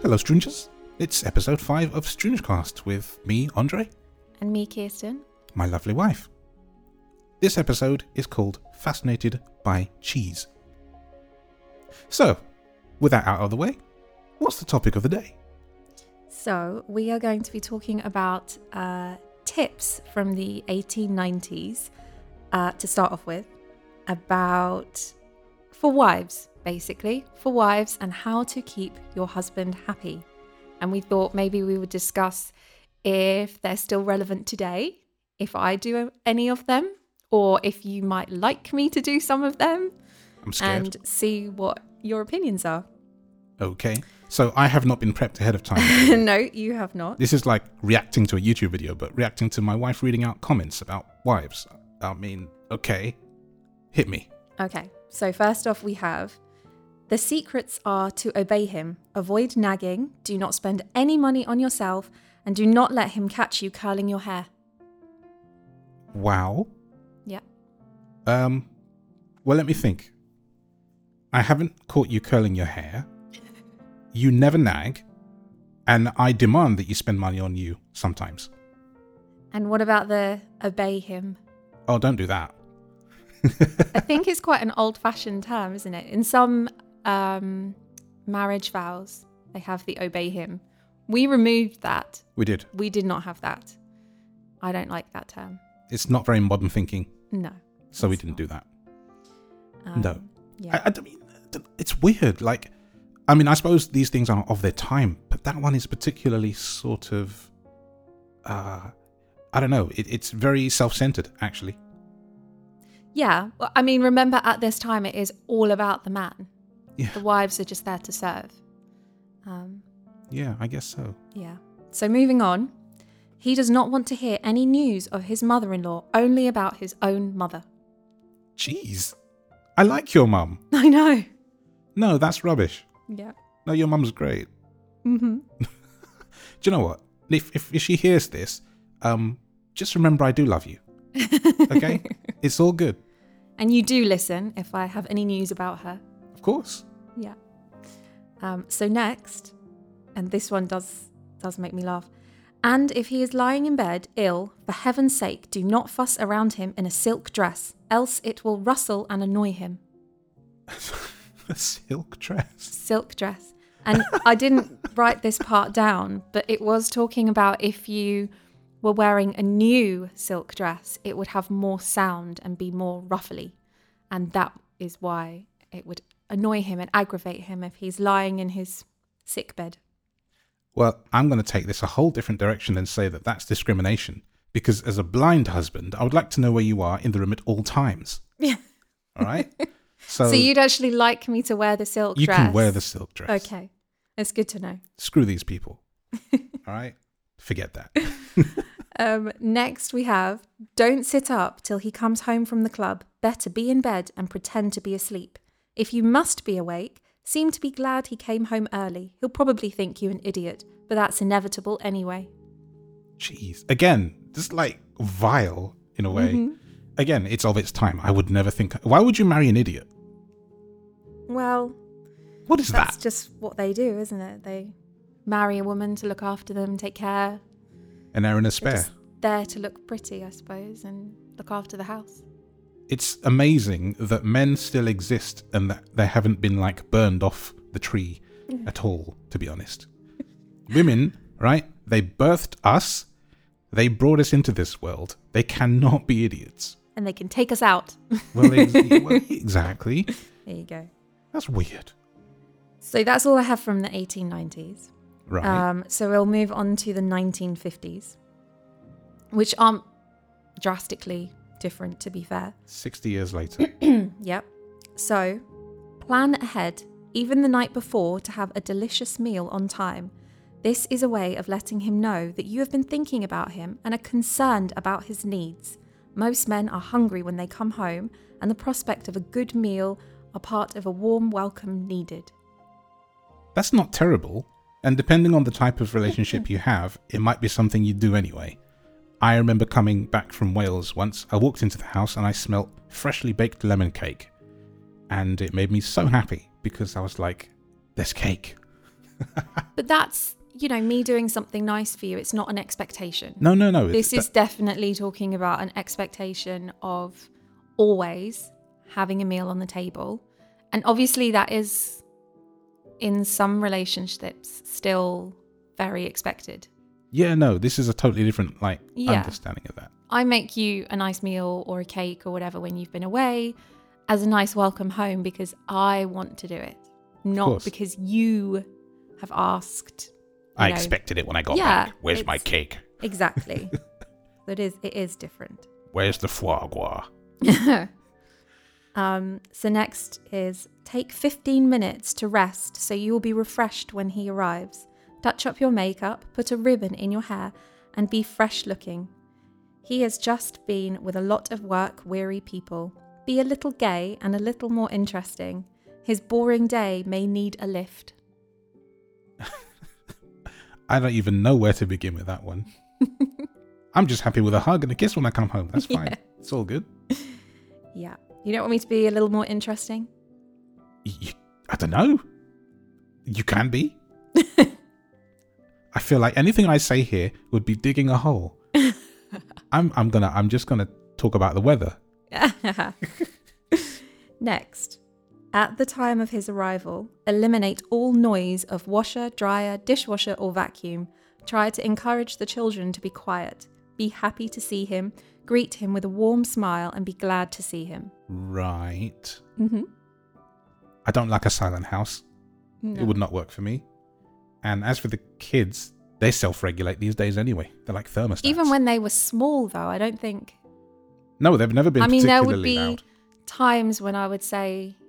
Hello, Strangers. It's episode 5 of Strangecast with me, Andre. And me, Kirsten. My lovely wife. This episode is called Fascinated by Cheese. So, with that out of the way, what's the topic of the day? So, we are going to be talking about tips from the 1890s to start off with, for wives, basically, for wives and how to keep your husband happy. And we thought maybe we would discuss if they're still relevant today, if I do any of them, or if you might like me to do some of them. I'm scared. And see what your opinions are. Okay. So I have not been prepped ahead of time. No, you have not. This is like reacting to a YouTube video, but reacting to my wife reading out comments about wives. I mean, okay. Hit me. Okay. So first off, we have the secrets are to obey him, avoid nagging, do not spend any money on yourself, and do not let him catch you curling your hair. Wow. Yeah. Well, let me think. I haven't caught you curling your hair. You never nag. And I demand that you spend money on you sometimes. And what about the obey him? Oh, don't do that. I think it's quite an old-fashioned term, isn't it? In some marriage vows, they have the obey him. We removed that. We did. We did not have that. I don't like that term. It's not very modern thinking. No. So we didn't do that. No. Yeah. I mean, it's weird. Like, I mean, I suppose these things are of their time, but that one is particularly sort of, I don't know. It's very self-centered, actually. Yeah. Well, I mean, remember at this time, it is all about the man. Yeah. The wives are just there to serve. Yeah, I guess so. Yeah. So moving on, he does not want to hear any news of his mother-in-law, only about his own mother. Jeez. I like your mum. I know. No, that's rubbish. Yeah. No, your mum's great. Mm-hmm. Do you know what? If she hears this, just remember I do love you. Okay? It's all good. And you do listen if I have any news about her. Of course. Yeah. So next, and this one does make me laugh. And if he is lying in bed, ill, for heaven's sake, do not fuss around him in a silk dress, else it will rustle and annoy him. A silk dress. Silk dress. And I didn't write this part down, but it was talking about if you were wearing a new silk dress, it would have more sound and be more ruffly. And that is why it would annoy him and aggravate him if he's lying in his sick bed. Well, I'm going to take this a whole different direction and say that that's discrimination. Because as a blind husband, I would like to know where you are in the room at all times. Yeah. All right? So you'd actually like me to wear the silk dress? You can wear the silk dress. Okay. It's good to know. Screw these people. All right? Forget that. Next we have, don't sit up till he comes home from the club. Better be in bed and pretend to be asleep. If you must be awake, seem to be glad he came home early. He'll probably think you an idiot, but that's inevitable anyway. Jeez. Again, just like vile in a way. Mm-hmm. Again, it's of its time. I would never think. Why would you marry an idiot? Well, what is that's that? just what they do, isn't it? They marry a woman to look after them, take care. An heir and a They're spare. just there to look pretty, I suppose, and look after the house. It's amazing that men still exist and that they haven't been like burned off the tree at all, to be honest. Women, right? They birthed us. They brought us into this world. They cannot be idiots. And they can take us out. Well, exactly. There you go. That's weird. So that's all I have from the 1890s. Right. So we'll move on to the 1950s, which aren't drastically different, to be fair. 60 years later. Yep. So plan ahead, even the night before, to have a delicious meal on time. This is a way of letting him know that you have been thinking about him and are concerned about his needs. Most men are hungry when they come home, and the prospect of a good meal are part of a warm welcome needed. That's not terrible. And depending on the type of relationship you have, it might be something you do anyway. I remember coming back from Wales once. I walked into the house and I smelt freshly baked lemon cake. And it made me so happy because I was like, there's cake. But that's, me doing something nice for you. It's not an expectation. No. This is definitely talking about an expectation of always having a meal on the table. And obviously that is, in some relationships, still very expected. Yeah, no, this is a totally different understanding of that. I make you a nice meal or a cake or whatever when you've been away as a nice welcome home because I want to do it, not because you have asked. I expected it when I got back. Where's my cake? Exactly. So it is different. Where's the foie gras? So next is take 15 minutes to rest so you will be refreshed when he arrives. Touch up your makeup, put a ribbon in your hair, and be fresh looking. He has just been with a lot of work-weary people. Be a little gay and a little more interesting. His boring day may need a lift. I don't even know where to begin with that one. I'm just happy with a hug and a kiss when I come home. That's fine. Yeah. It's all good. Yeah. You don't want me to be a little more interesting? I don't know. You can be. I feel like anything I say here would be digging a hole. I'm just gonna talk about the weather. Next, at the time of his arrival, eliminate all noise of washer, dryer, dishwasher, or vacuum. Try to encourage the children to be quiet. Be happy to see him. Greet him with a warm smile and be glad to see him. Right. Mm-hmm. I don't like a silent house. No. It would not work for me. And as for the kids, they self-regulate these days anyway. They're like thermostats. Even when they were small, though, I don't think... No, they've never been particularly there would be loud. Times when I would say,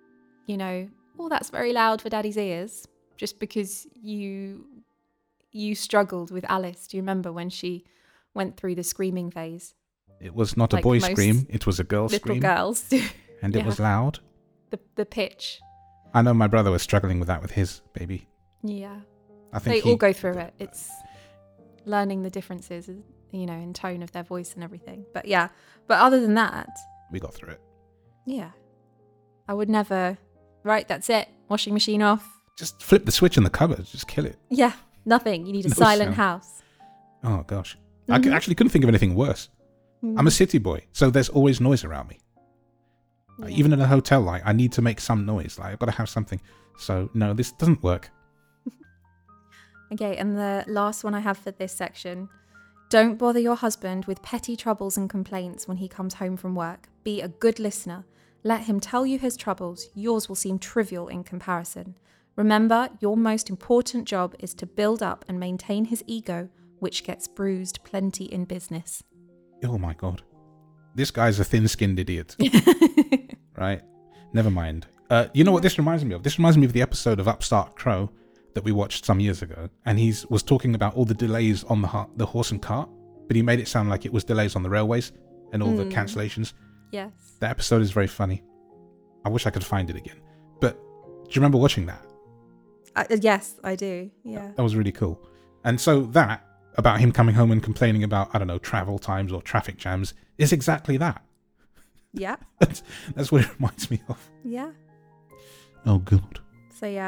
oh, that's very loud for Daddy's ears, just because you struggled with Alice. Do you remember when she went through the screaming phase? It was not a boy scream, it was a girl scream. Little girls do. And it was loud. The pitch. I know my brother was struggling with that with his baby. Yeah. I think they all go through it. It's learning the differences, in tone of their voice and everything. But yeah, but other than that... We got through it. Yeah. I would never... Right, that's it. Washing machine off. Just flip the switch in the cupboard. Just kill it. Yeah, nothing. You need a silent house. Oh, gosh. Mm-hmm. I actually couldn't think of anything worse. Mm-hmm. I'm a city boy, so there's always noise around me. Yeah. Even in a hotel, I need to make some noise. I've got to have something. So, no, this doesn't work. Okay, and the last one I have for this section. Don't bother your husband with petty troubles and complaints when he comes home from work. Be a good listener. Let him tell you his troubles. Yours will seem trivial in comparison. Remember, your most important job is to build up and maintain his ego, which gets bruised plenty in business. Oh my God. This guy's a thin-skinned idiot. Right? Never mind. You know what this reminds me of? This reminds me of the episode of Upstart Crow that we watched some years ago. And he was talking about all the delays on the horse and cart, but he made it sound like it was delays on the railways and all the cancellations. Yes. That episode is very funny. I wish I could find it again. But do you remember watching that? Yes, I do. Yeah. That was really cool. And so that, about him coming home and complaining about, I don't know, travel times or traffic jams, is exactly that. Yeah. That's what it reminds me of. Yeah. Oh, God. So, yeah.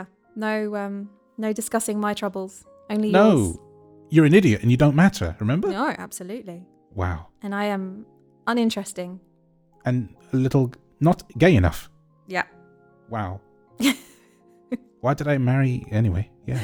No discussing my troubles. Only yours. No. You're an idiot and you don't matter, remember? No, absolutely. Wow. And I am uninteresting. And a little not gay enough. Yeah. Wow. Why did I marry anyway? Yeah.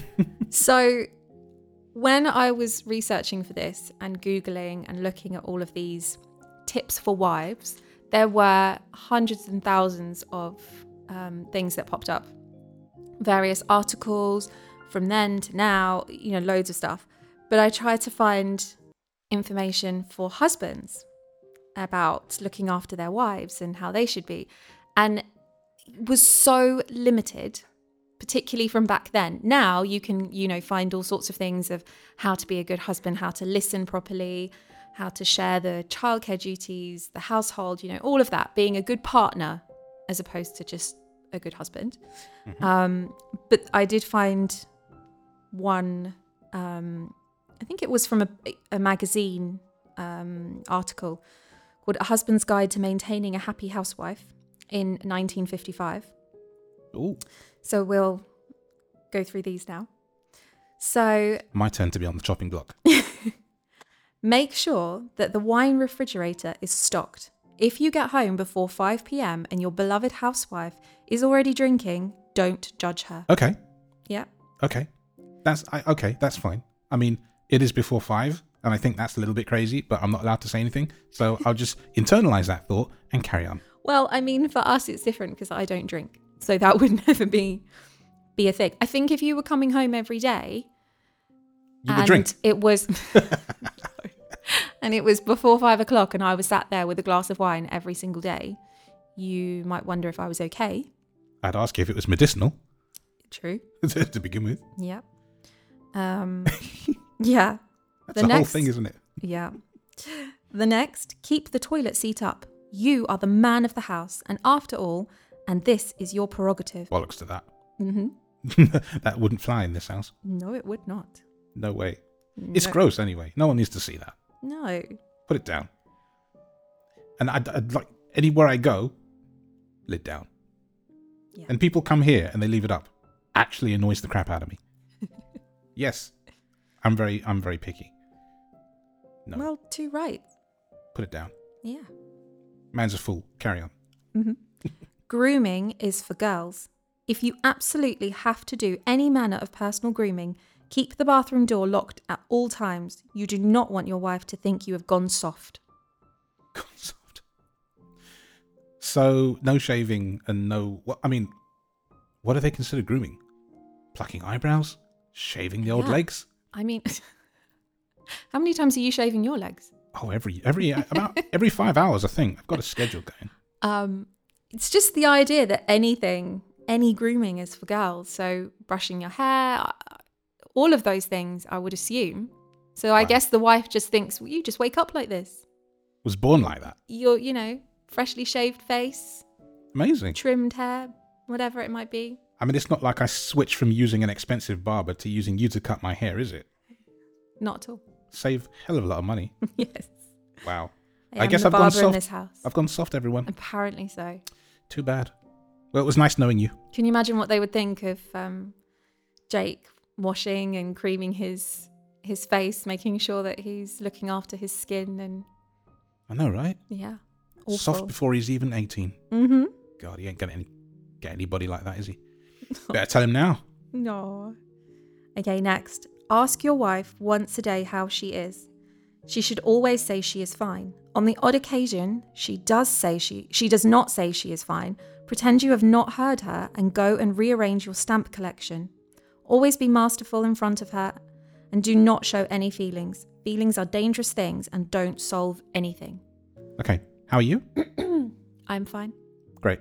So when I was researching for this and Googling and looking at all of these tips for wives, there were hundreds and thousands of things that popped up. Various articles from then to now, loads of stuff. But I tried to find information for husbands about looking after their wives and how they should be. And it was so limited, particularly from back then. Now you can, find all sorts of things of how to be a good husband, how to listen properly, how to share the childcare duties, the household, all of that, being a good partner as opposed to just a good husband. Mm-hmm. But I did find one, I think it was from a magazine article called A Husband's Guide to Maintaining a Happy Housewife in 1955. Ooh. So we'll go through these now. So My turn to be on the chopping block. make sure that the wine refrigerator is stocked. If you get home before 5 p.m. and your beloved housewife is already drinking, don't judge her. Okay. Yeah. Okay. That's fine. I mean, it is before 5, and I think that's a little bit crazy, but I'm not allowed to say anything. So I'll just internalize that thought and carry on. Well, I mean, for us, it's different because I don't drink. So that would never be a thing. I think if you were coming home every day, You would drink. it was, and it was before 5 o'clock, and I was sat there with a glass of wine every single day, you might wonder if I was okay. I'd ask you if it was medicinal True. to begin with. Yep. Yeah. That's the whole thing, isn't it? Yeah. The next, keep the toilet seat up. You are the man of the house, and after all, and this is your prerogative. Bollocks to that. Mm-hmm. That wouldn't fly in this house. No, it would not. No way. It's No. gross anyway. No one needs to see that. No. Put it down. And I'd like, anywhere I go, lid down. Yeah. And people come here and they leave it up. Actually annoys the crap out of me. Yes. I'm very picky. No. Well, too right. Put it down. Yeah. Man's a fool. Carry on. Mm-hmm. Grooming is for girls. If you absolutely have to do any manner of personal grooming, keep the bathroom door locked at all times. You do not want your wife to think you have gone soft. Soft. So no shaving and no. What do they consider grooming? Plucking eyebrows, shaving the old Yeah. legs. I mean, how many times are you shaving your legs? Oh, about every 5 hours, I think. I've got a schedule going. It's just the idea that any grooming is for girls. So brushing your hair, all of those things, I would assume. So I Wow. guess the wife just thinks, well, you just wake up like this. Was born like that. You're, freshly shaved face, Amazing. trimmed hair, whatever it might be. I mean, it's not like I switched from using an expensive barber to using you to cut my hair, is it? Not at all. Save a hell of a lot of money. Yes. Wow. I guess am the I've gone barber in soft. this house. I've gone soft, everyone. Apparently so. Too bad. Well, it was nice knowing you. Can you imagine what they would think of Jake washing and creaming his face, making sure that he's looking after his skin and I know, right? yeah, awful. Soft before he's even 18. Mm-hmm. God, he ain't gonna get anybody like that, is he? Better tell him now. No. Okay, next. Ask your wife once a day how she is. She should always say she is fine. On the odd occasion, she does not say she is fine. Pretend you have not heard her and go and rearrange your stamp collection. Always be masterful in front of her and do not show any feelings. Feelings are dangerous things and don't solve anything. Okay, how are you? I'm fine. Great.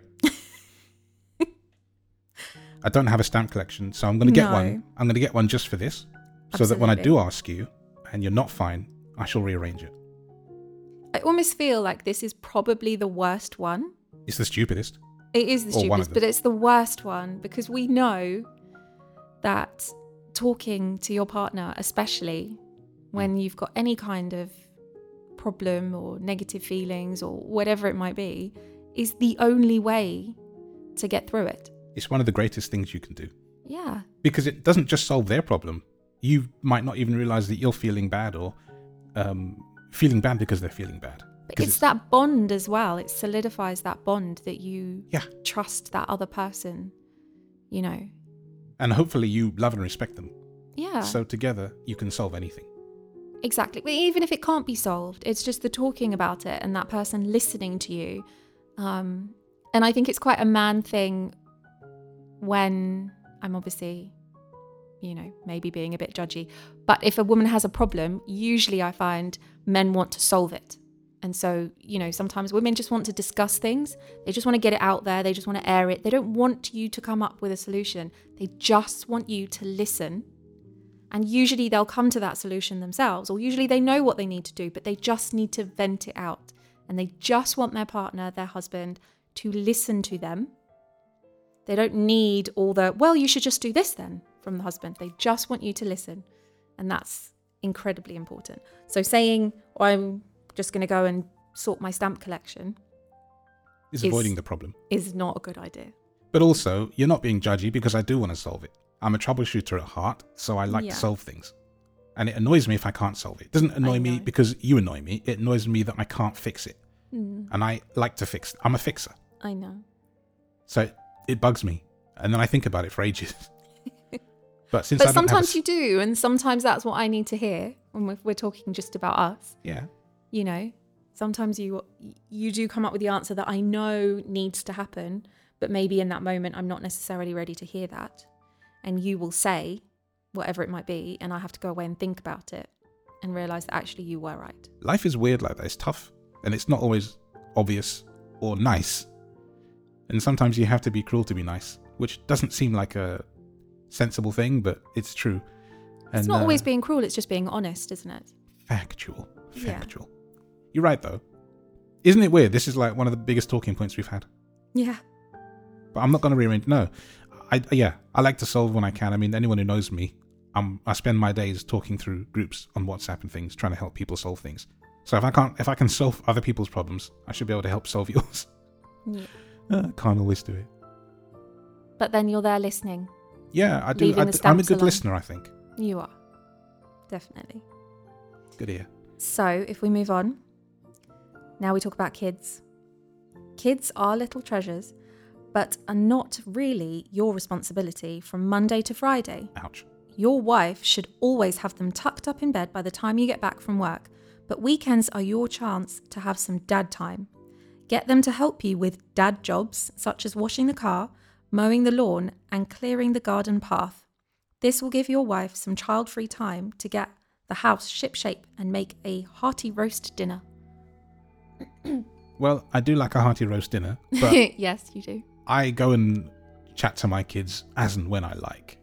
I don't have a stamp collection, so I'm going to get No. one. I'm going to get one just for this, so that when I Absolutely. do ask you and you're not fine, I shall rearrange it. I almost feel like this is probably the worst one. It's the stupidest. It is the Or one of stupidest, them. but it's the worst one because we know that talking to your partner, especially when you've got any kind of problem or negative feelings or whatever it might be, is the only way to get through it. It's one of the greatest things you can do. Yeah. Because it doesn't just solve their problem. You might not even realize that you're feeling bad or feeling bad because they're feeling bad. But 'Cause it's that bond as well. It solidifies that bond that you Yeah. trust that other person, And hopefully you love and respect them. Yeah. So together you can solve anything. Exactly. But even if it can't be solved, it's just the talking about it and that person listening to you. And I think it's quite a man thing when I'm obviously, maybe being a bit judgy. But if a woman has a problem, usually I find men want to solve it. And so, sometimes women just want to discuss things. They just want to get it out there. They just want to air it. They don't want you to come up with a solution. They just want you to listen. And usually they'll come to that solution themselves, or usually they know what they need to do, but they just need to vent it out. And they just want their partner, their husband, to listen to them. They don't need all the, well, you should just do this then from the husband. They just want you to listen. And that's incredibly important. So saying, I'm just going to go and sort my stamp collection It's avoiding the problem. is not a good idea. But also, you're not being judgy because I do want to solve it. I'm a troubleshooter at heart, so I like Yeah. to solve things. And it annoys me if I can't solve it. It doesn't annoy me know. because you annoy me. It annoys me that I can't fix it. And I like to fix. I'm a fixer. I know. So it bugs me. And then I think about it for ages. But since But I don't have sometimes you do, and sometimes that's what I need to hear when we're talking just about us. Yeah. You know, sometimes you do come up with the answer that I know needs to happen, but maybe in that moment I'm not necessarily ready to hear that. And you will say whatever it might be, and I have to go away and think about it and realize that actually you were right. Life is weird like that. It's tough. And it's not always obvious or nice. And sometimes you have to be cruel to be nice, which doesn't seem like a sensible thing, but it's true. And, It's not always being cruel, it's just being honest, isn't it? Factual. Yeah. You're right, though. Isn't it weird? This is like one of the biggest talking points we've had. Yeah. But I'm not going to rearrange. No. I like to solve when I can. I mean, anyone who knows me, I spend my days talking through groups on WhatsApp and things, trying to help people solve things. So if I can solve other people's problems, I should be able to help solve yours. Yeah. Can't always do it. But then you're there listening. Yeah, I do. Leaving the I'm a stamps good alone. listener, I think. You are. Definitely. Good ear. So if we move on, now we talk about kids. Kids are little treasures, but are not really your responsibility from Monday to Friday. Ouch. Your wife should always have them tucked up in bed by the time you get back from work, but weekends are your chance to have some dad time. Get them to help you with dad jobs, such as washing the car, mowing the lawn, and clearing the garden path. This will give your wife some child-free time to get the house ship-shape and make a hearty roast dinner. Well, I do like a hearty roast dinner, but Yes, you do. I go and chat to my kids as and when I like.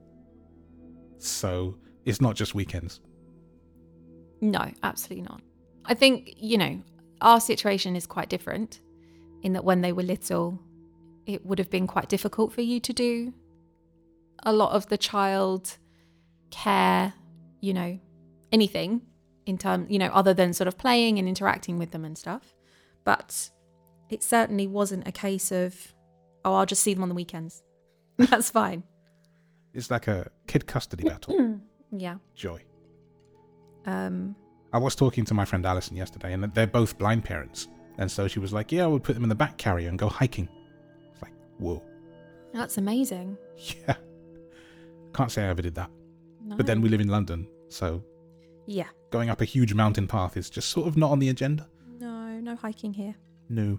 So it's not just weekends. No, absolutely not. I think, our situation is quite different in that when they were little, it would have been quite difficult for you to do a lot of the child care, anything in terms, other than sort of playing and interacting with them and stuff. But it certainly wasn't a case of, I'll just see them on the weekends. That's fine. It's like a kid custody battle. Yeah. Joy. Um, I was talking to my friend Alison yesterday, and they're both blind parents. And so she was like, yeah, I would put them in the back carrier and go hiking. It's like, whoa. that's amazing. Yeah. Can't say I ever did that. No. But then we live in London, so Yeah. going up a huge mountain path is just sort of not on the agenda. No hiking here. No.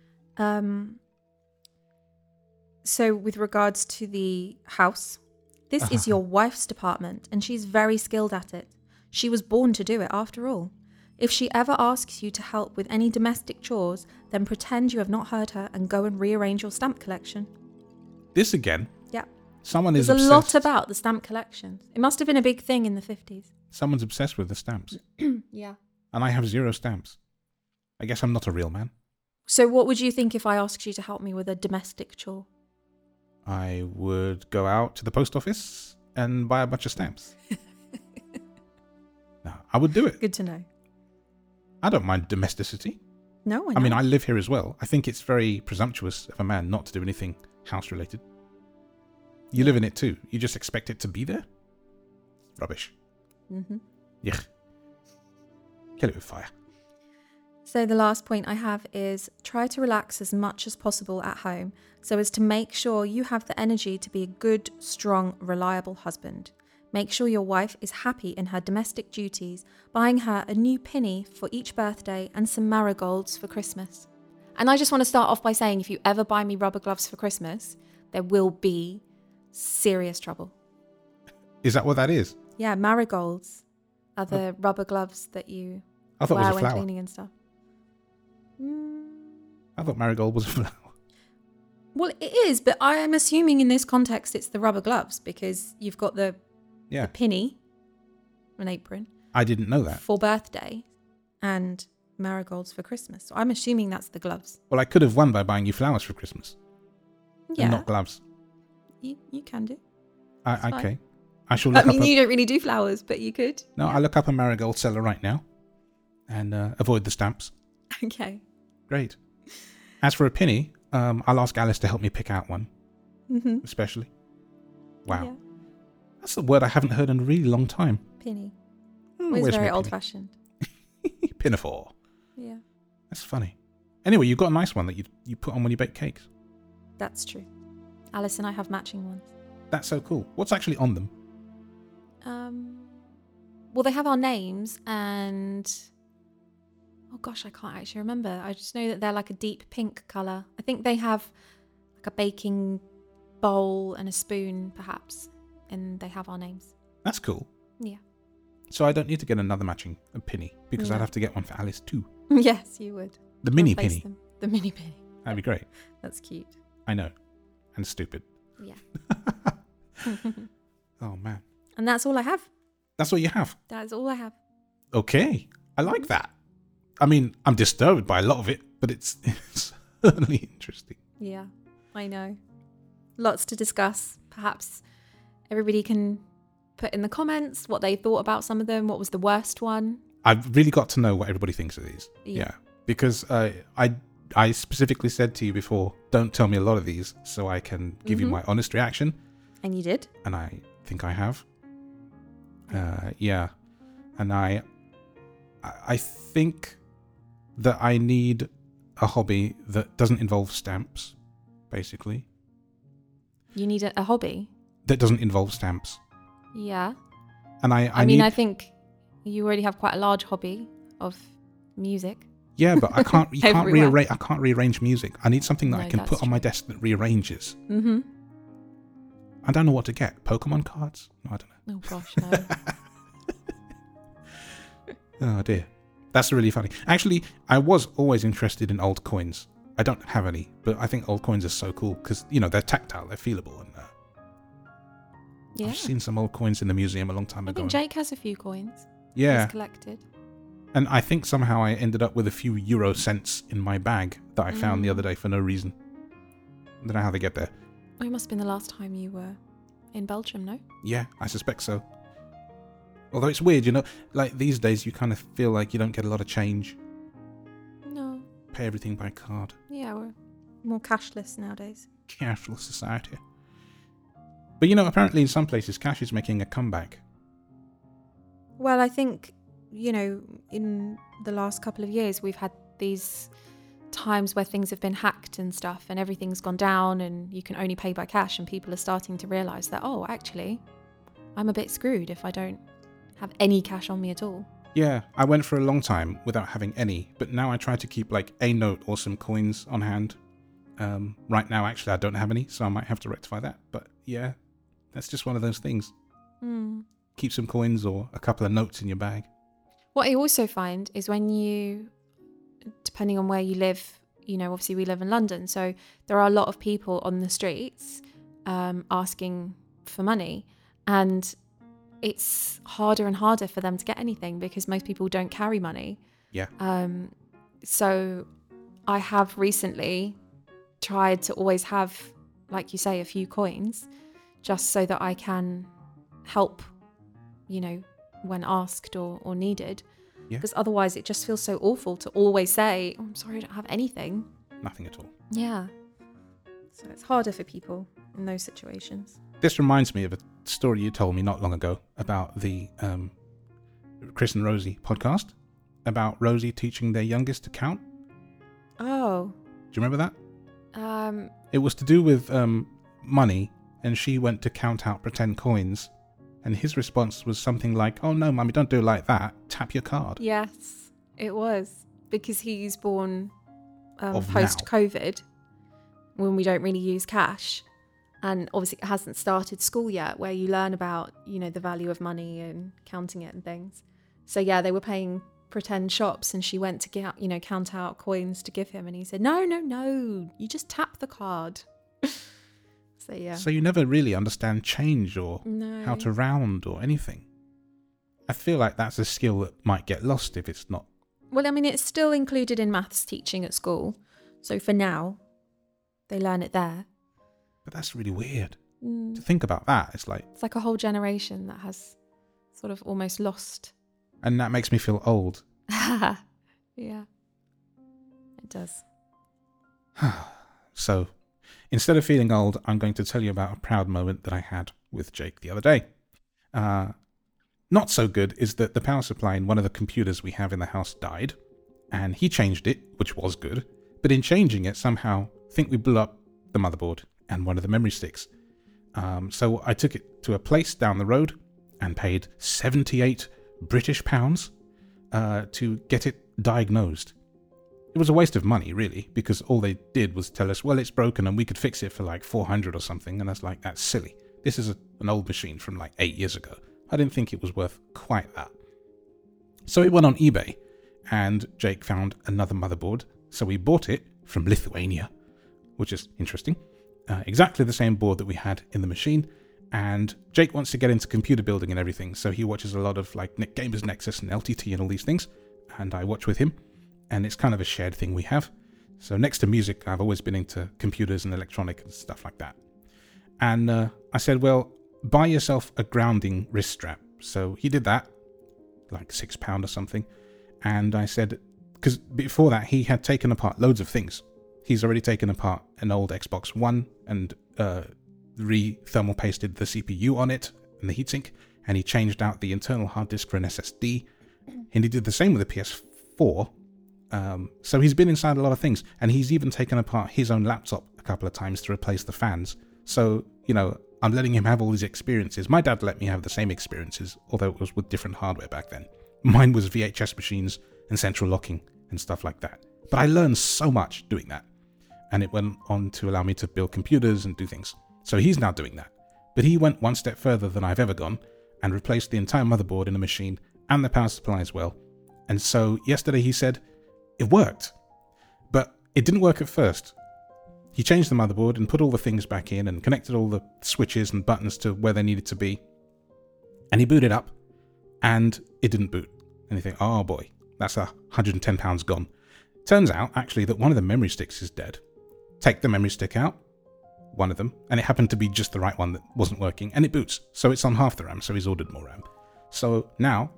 So with regards to the house, this is your wife's department and she's very skilled at it. She was born to do it after all. If she ever asks you to help with any domestic chores, then pretend you have not heard her and go and rearrange your stamp collection. This again. Yeah. Someone is There's obsessed. a lot about the stamp collections. It must have been a big thing in the 50s. Someone's obsessed with the stamps. Yeah. And I have 0 stamps. I guess I'm not a real man. So what would you think if I asked you to help me with a domestic chore? I would go out to the post office and buy a bunch of stamps. No, I would do it. Good to know. I don't mind domesticity. No, I mean, I live here as well. I think it's very presumptuous of a man not to do anything house-related. You live in it too. You just expect it to be there? Rubbish. Mm-hmm. Yuck. Kill it with fire. So the last point I have is try to relax as much as possible at home so as to make sure you have the energy to be a good, strong, reliable husband. Make sure your wife is happy in her domestic duties, buying her a new pinny for each birthday and some marigolds for Christmas. And I just want to start off by saying if you ever buy me rubber gloves for Christmas, there will be serious trouble. Is that what that is? Yeah, marigolds are the rubber gloves that you I thought it wear was a when flower. cleaning and stuff. I thought marigold was a flower. Well, it is, but I am assuming in this context it's the rubber gloves because you've got the Yeah. pinny, an apron, I didn't know that. for birthday and marigolds for Christmas. So I'm assuming that's the gloves. Well, I could have won by buying you flowers for Christmas. Yeah, And not gloves. you can do. Okay. I shall I look mean, up you don't really do flowers, but you could. No, I'll look up a marigold seller right now. And avoid the stamps. Okay. Great. As for a penny, I'll ask Alice to help me pick out one. Mm-hmm. Especially. Wow. Yeah. That's a word I haven't heard in a really long time. Pinny. Oh, It's where's very my penny? old-fashioned. Pinafore. Yeah, That's funny. Anyway, you've got a nice one that you put on when you bake cakes. that's true. Alice and I have matching ones. That's so cool. What's actually on them? Well, they have our names and... Oh gosh, I can't actually remember. I just know that they're like a deep pink colour. I think they have like a baking bowl and a spoon, perhaps, and they have our names. That's cool. Yeah. So I don't need to get another matching pinny because No. I'd have to get one for Alice too. Yes, you would. The mini Replace pinny. them. The mini penny. That'd be great. That's cute. I know. And stupid. Yeah. Oh man. And that's all I have. That's what you have. That's all I have. Okay. I like that. I mean, I'm disturbed by a lot of it, but it's certainly interesting. Yeah, I know. Lots to discuss. Perhaps everybody can put in the comments what they thought about some of them. What was the worst one? I've really got to know what everybody thinks of these. Yeah. Because I specifically said to you before, don't tell me a lot of these so I can give you my honest reaction. And you did? And I think I have. Yeah. And I think that I need a hobby that doesn't involve stamps, basically. You need a hobby? That doesn't involve stamps. Yeah. And I mean, need... I think you already have quite a large hobby of music. Yeah, but I can't. You can't Everywhere. rearrange. I can't rearrange music. I need something that No, I can that's put on my true. desk that rearranges. Mm-hmm. I don't know what to get. Pokemon cards? No, I don't know. Oh gosh, no. Oh dear. That's really funny. Actually, I was always interested in old coins. I don't have any, but I think old coins are so cool because, you know, they're tactile, they're feelable. And Yeah. I've seen some old coins in the museum a long time I ago. think Jake has a few coins. Yeah. He's collected. And I think somehow I ended up with a few euro cents in my bag that I found the other day for no reason. I don't know how they get there. Oh, it must have been the last time you were in Belgium, no? Yeah, I suspect so. Although it's weird, you know, like these days you kind of feel like you don't get a lot of change. No. Pay everything by card. Yeah, we're more cashless nowadays. Cashless society. But you know, apparently in some places cash is making a comeback. Well, I think, you know, in the last couple of years, we've had these times where things have been hacked and stuff and everything's gone down and you can only pay by cash and people are starting to realise that, oh, actually, I'm a bit screwed if I don't have any cash on me at all. Yeah, I went for a long time without having any, but now I try to keep like a note or some coins on hand. Right now, actually, I don't have any, so I might have to rectify that. But yeah, that's just one of those things. Keep some coins or a couple of notes in your bag. What I also find is when you, depending on where you live, you know, obviously we live in London, so there are a lot of people on the streets asking for money, and it's harder and harder for them to get anything because most people don't carry money. Yeah. So I have recently tried to always have, like you say, a few coins just so that I can help, you know, when asked or needed. Yeah. Because otherwise it just feels so awful to always say, oh, I'm sorry, I don't have anything. Nothing at all. Yeah. So it's harder for people in those situations. This reminds me of a story you told me not long ago about the Chris and Rosie podcast, about Rosie teaching their youngest to count. Oh. Do you remember that? It was to do with money, and she went to count out pretend coins, and his response was something like, oh no, mummy, don't do it like that. Tap your card. Yes, it was. Because he's born Of post-COVID, when we don't really use cash. And obviously it hasn't started school yet, where you learn about, you know, the value of money and counting it and things. So yeah, they were paying pretend shops, and she went to get, you know, count out coins to give him, and he said, no, you just tap the card. So yeah. So you never really understand change or No. how to round or anything. I feel like that's a skill that might get lost if it's not. Well, I mean, it's still included in maths teaching at school. So for now, they learn it there. But that's really weird. To think about that, it's like a whole generation that has sort of almost lost. and that makes me feel old. Yeah, it does. So, instead of feeling old, I'm going to tell you about a proud moment that I had with Jake the other day. Not so good is that the power supply in one of the computers we have in the house died, and he changed it, which was good, but in changing it, somehow, I think we blew up the motherboard and one of the memory sticks. So I took it to a place down the road and paid 78 British pounds to get it diagnosed. It was a waste of money, really, because all they did was tell us, well, it's broken and we could fix it for like 400 or something, and that's silly. This is an old machine from like 8 years ago. I didn't think it was worth quite that. So it went on eBay, and Jake found another motherboard, so we bought it from Lithuania, which is interesting. Exactly the same board that we had in the machine, and Jake wants to get into computer building and everything, so he watches a lot of like Gamers Nexus and LTT and all these things, and I watch with him, and it's kind of a shared thing we have. So next to music, I've always been into computers and electronic and stuff like that. And I said, well, buy yourself a grounding wrist strap. So he did that, like £6 or something. And I said, because before that, he had taken apart loads of things. He's already taken apart an old Xbox One and thermal pasted the CPU on it and the heatsink. And he changed out the internal hard disk for an SSD. And he did the same with the PS4. So he's been inside a lot of things. And he's even taken apart his own laptop a couple of times to replace the fans. So, I'm letting him have all these experiences. My dad let me have the same experiences, although it was with different hardware back then. Mine was VHS machines and central locking and stuff like that. But I learned so much doing that. And it went on to allow me to build computers and do things. So he's now doing that. But he went one step further than I've ever gone and replaced the entire motherboard in the machine and the power supply as well. And so yesterday he said it worked. But it didn't work at first. He changed the motherboard and put all the things back in and connected all the switches and buttons to where they needed to be. And he booted up and it didn't boot. And you think, oh boy, that's £110 gone. Turns out actually that one of the memory sticks is dead. Take the memory stick out, one of them, and it happened to be just the right one that wasn't working, and it boots. So it's on half the RAM, so he's ordered more RAM. So now,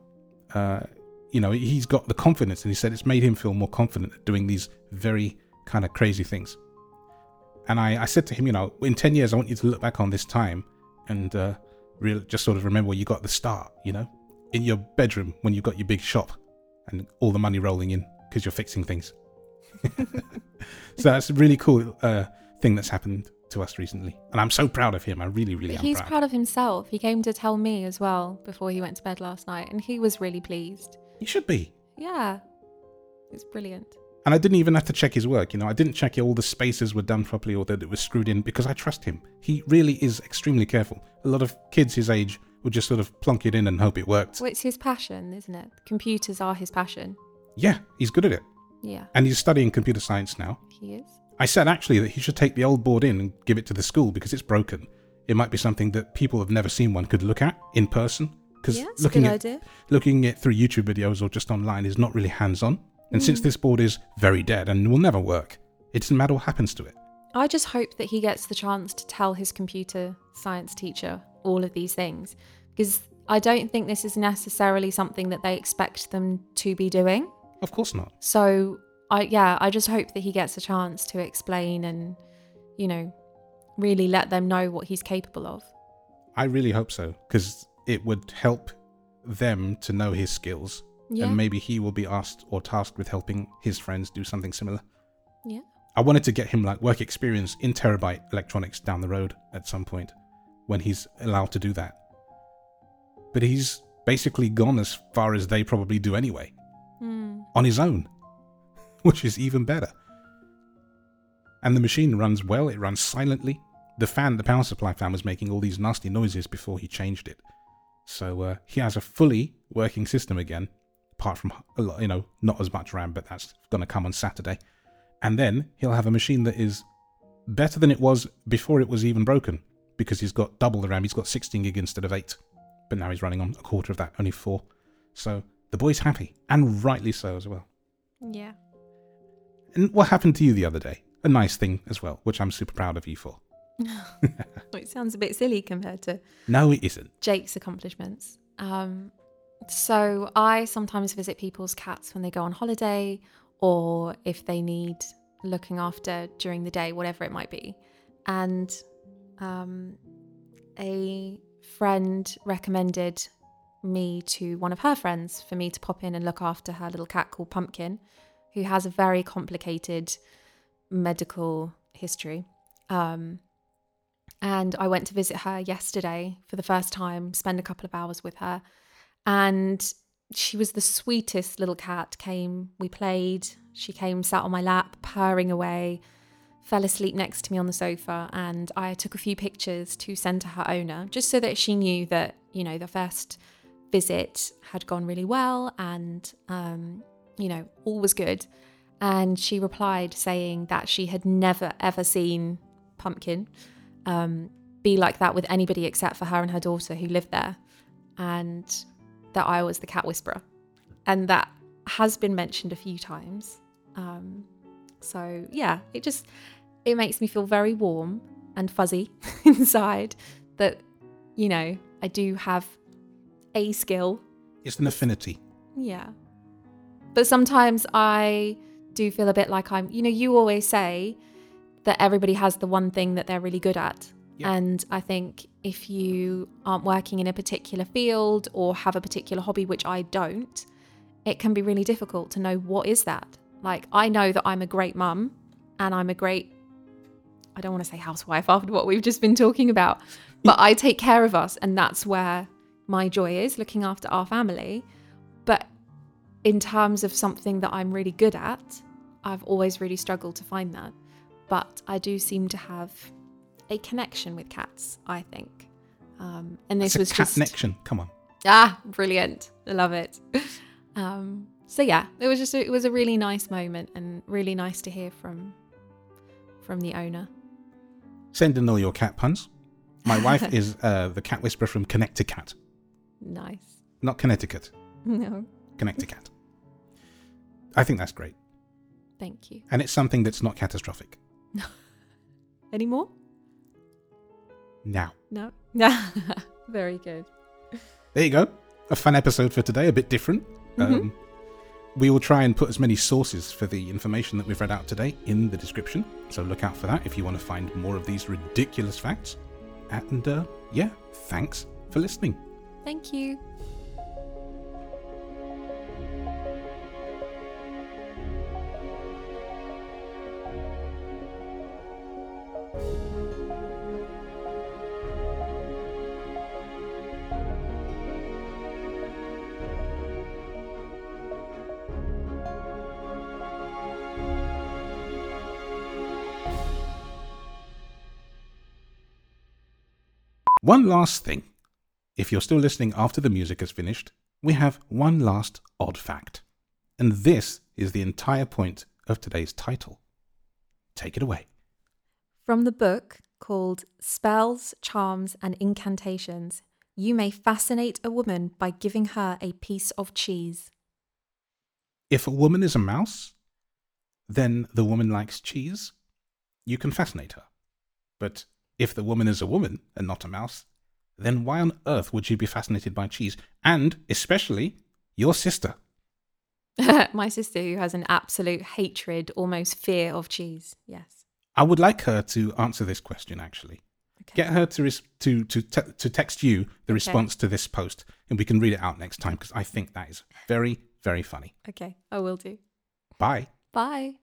he's got the confidence, and he said it's made him feel more confident at doing these very kind of crazy things. And I said to him, in 10 years, I want you to look back on this time and just sort of remember where you got the start, in your bedroom when you got your big shop and all the money rolling in because you're fixing things. So that's a really cool thing that's happened to us recently. And I'm so proud of him. I really, really am proud. He's proud of himself. He came to tell me as well before he went to bed last night, and he was really pleased. He should be. Yeah. It's brilliant. And I didn't even have to check his work, I didn't check all the spaces were done properly or that it was screwed in because I trust him. He really is extremely careful. A lot of kids his age would just sort of plonk it in and hope it worked. Well, it's his passion, isn't it? Computers are his passion. Yeah, he's good at it. Yeah. And he's studying computer science now. He is. I said actually that he should take the old board in and give it to the school because it's broken. It might be something that people have never seen one could look at in person. Because looking at it through YouTube videos or just online is not really hands-on. And since this board is very dead and will never work, it doesn't matter what happens to it. I just hope that he gets the chance to tell his computer science teacher all of these things, because I don't think this is necessarily something that they expect them to be doing. Of course not. So, I just hope that he gets a chance to explain and, really let them know what he's capable of. I really hope so, because it would help them to know his skills. Yeah. And maybe he will be asked or tasked with helping his friends do something similar. Yeah. I wanted to get him work experience in Terabyte Electronics down the road at some point when he's allowed to do that. But he's basically gone as far as they probably do anyway. On his own, which is even better. And the machine runs well, it runs silently. The power supply fan was making all these nasty noises before he changed it. So he has a fully working system again. Apart from a lot, not as much RAM, but that's going to come on Saturday. And then he'll have a machine that is better than it was before it was even broken, because he's got double the RAM. He's got 16 gig instead of 8, but now he's running on a quarter of that, only 4. So the boy's happy, and rightly so as well. Yeah. And what happened to you the other day? A nice thing as well, which I'm super proud of you for. It sounds a bit silly compared to No, it isn't. Jake's accomplishments. So I sometimes visit people's cats when they go on holiday or if they need looking after during the day, whatever it might be. And a friend recommended me to one of her friends for me to pop in and look after her little cat called Pumpkin, who has a very complicated medical history. And I went to visit her yesterday for the first time, spend a couple of hours with her. And she was the sweetest little cat. We played, she came, sat on my lap, purring away, fell asleep next to me on the sofa, and I took a few pictures to send to her owner, just so that she knew that, the first visit had gone really well and, all was good. And she replied saying that she had never, ever seen Pumpkin be like that with anybody except for her and her daughter who lived there, and that I was the cat whisperer. And that has been mentioned a few times. So yeah, it makes me feel very warm and fuzzy inside that, I do have a skill. It's an affinity. Yeah. But sometimes I do feel a bit like you always say that everybody has the one thing that they're really good at. Yeah. And I think if you aren't working in a particular field or have a particular hobby, which I don't, it can be really difficult to know what is that. Like, I know that I'm a great mum and I'm a great, I don't want to say housewife after what we've just been talking about, but I take care of us, and that's where my joy is, looking after our family. But in terms of something that I'm really good at, I've always really struggled to find that. But I do seem to have a connection with cats, I think. And this was cat just connection. Come on. Brilliant. I love it. So yeah, it was a really nice moment and really nice to hear from the owner. Send in all your cat puns. My wife is the cat whisperer from Connecticut. Nice. Not Connecticut. No. Connecticut. I think that's great. Thank you. And it's something that's not catastrophic. Any more? Now. No. Very good. There you go. A fun episode for today, a bit different. Mm-hmm. We will try and put as many sources for the information that we've read out today in the description. So look out for that if you want to find more of these ridiculous facts. And thanks for listening. Thank you. One last thing. If you're still listening after the music has finished, we have one last odd fact. And this is the entire point of today's title. Take it away. From the book called Spells, Charms and Incantations, you may fascinate a woman by giving her a piece of cheese. If a woman is a mouse, then the woman likes cheese. You can fascinate her. But if the woman is a woman and not a mouse, then why on earth would you be fascinated by cheese? And especially your sister. My sister, who has an absolute hatred, almost fear of cheese. Yes. I would like her to answer this question, actually. Okay. Get her to text you the response to this post, and we can read it out next time, because I think that is very, very funny. Okay, I will do. Bye. Bye.